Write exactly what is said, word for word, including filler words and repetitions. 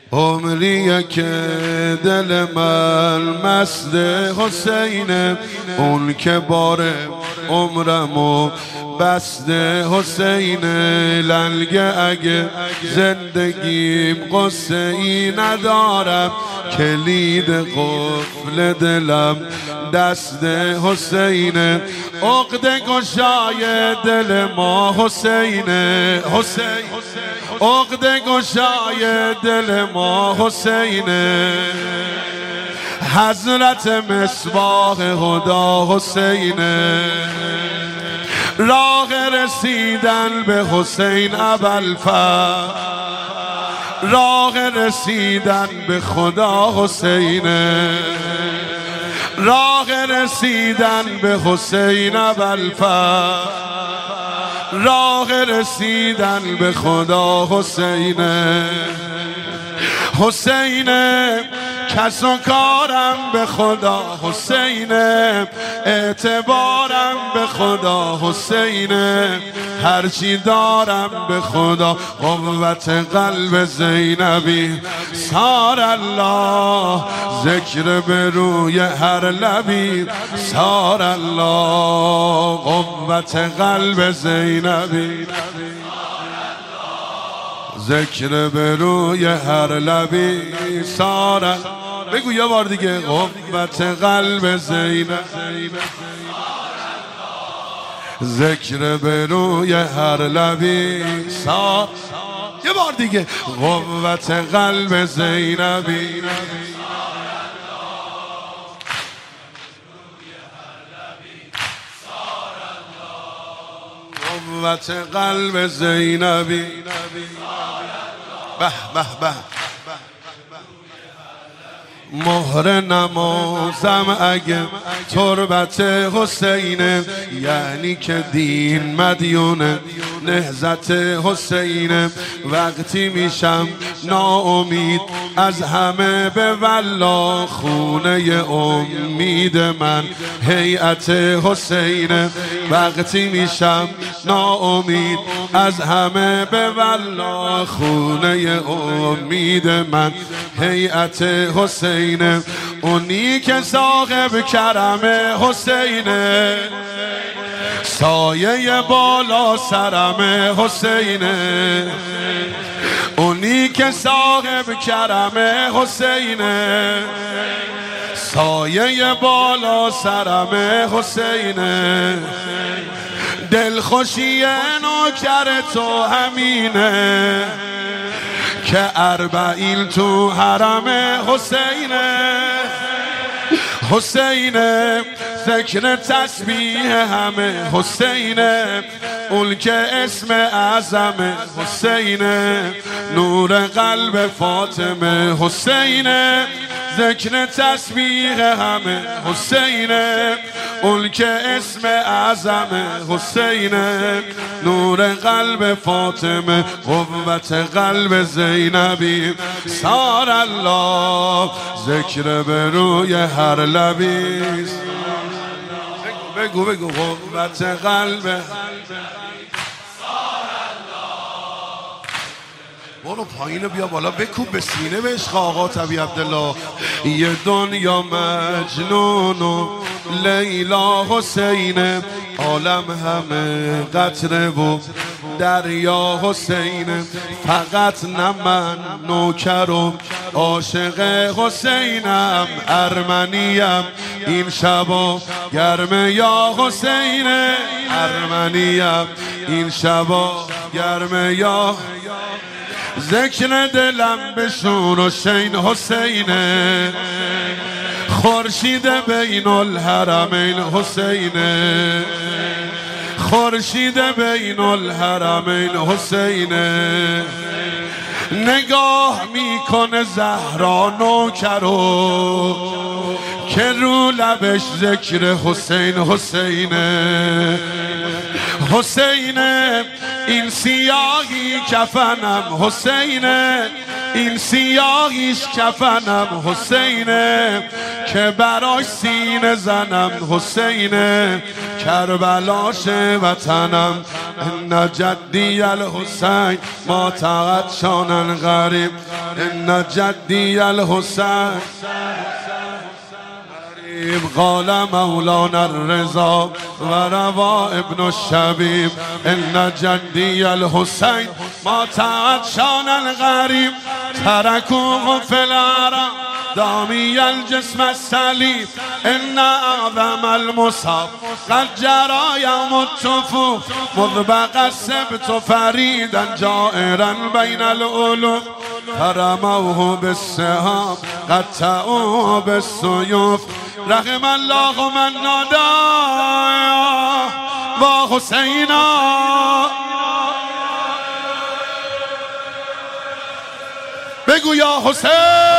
عمریه که دل من مست حسینه، اون که باره عمرمو بسته حسینه. لنگه اگه زندگیم قصه ای ندارم، کلید قفل دلم دست حسینه. عقده گشای دل ما حسینه، حسین عقده گشای دل ما حسینه. حضرت مصباح هدا حسینه. راه رسیدن به حسین ابوالفضل، راه رسیدن به خدا حسینه. راه رسیدن به حسین ابوالفضل، راه رسیدن به خدا حسینه. حسینه کس و کارم به خدا حسینه، اعتبارم به خدا حسینه. هرچی دارم به خدا، قوت قلب زینبی سار الله. ذکر به روی هر لبی سار الله. قوت قلب زینبی ذکر به روی هر لبی سار. بگو یه بار دیگه. قوت قلب زینب ذکر به روی هر لبی سار. یه بار دیگه. قوت قلب زینبی قوت قلب زینبی. به به به. مهر نمازم اگه تربت حسینه، یعنی که دین مدیونه نهضت حسینه. وقتی میشم ناامید از همه به والله، خونه امید من هیئت حسینه. وقتی میشم ناامید از همه به والله، خونه امید من هیئت حسینه. اونی که صاحب کرم حسینه، سایه بالا سرم حسینه. اونی که صاحب کرم حسینه، سایه بالا سرم حسینه. دلخوشی نوکر تو همینه، که اربعین تو حرم حسینه. حسینه ذکر تسبیح همه حسینه، اون که اسم اعظم حسینه. نور قلب فاطمه حسینه، ذکر تسبیح همه حسینه، اون که اسم اعظم حسینه. نور قلب فاطمه قوت قلب زینبی سار الله. ذکر به روی هر لبی. بگو بگو. قوت قلب. برو پایین بیا بالا، بکوب به سینه به عشق آقا طبی عبدالله. یه دنیا مجنون و لیلا حسینه، عالم همه قطره و دریا حسینه. فقط نه من نوکر و عاشق حسینم، ارمنیم این شبا گرم یا حسینه. ارمنیم این شبا گرم یا. ذکر دلم بشون و شین حسینه، خورشید بین الحرمین حسینه. خورشید بین الحرمین حسینه. نگاه میکنه زهرا نوکرو، که رو لبش ذکر حسین حسینه. حسینه این سیاهی کفنم حسینه، این سیاهیش کفنم حسینه، که براش سینه زنم حسینه. کربلاش وطنم ان جدی الحسین ما تغت شانن غریب ان جدی الحسین قال مولانا الرضا و روا ابن الشبیب ان جدی الحسین ما تعشان الغریب ترکوه فی العرب دامی الجسم السلیم ان اعظم المصاب قد جرى یوم الطفوف مذبق السبت فریدا جائرا بین العلوم فرموه بالسهام قطعوه بالسیوف رحم الله من نادى با حسینا بگو یا حسین